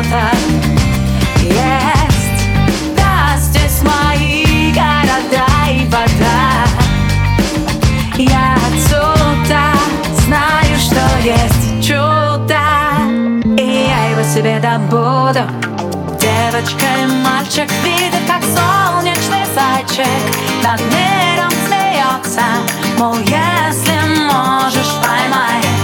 место есть. Да, здесь мои города и вода. Я отсюда знаю, что есть чудо, и я его себе добуду. Девочка и мальчик видят, как солнечный зайчик над миром смеется. Мол, если можешь, поймай.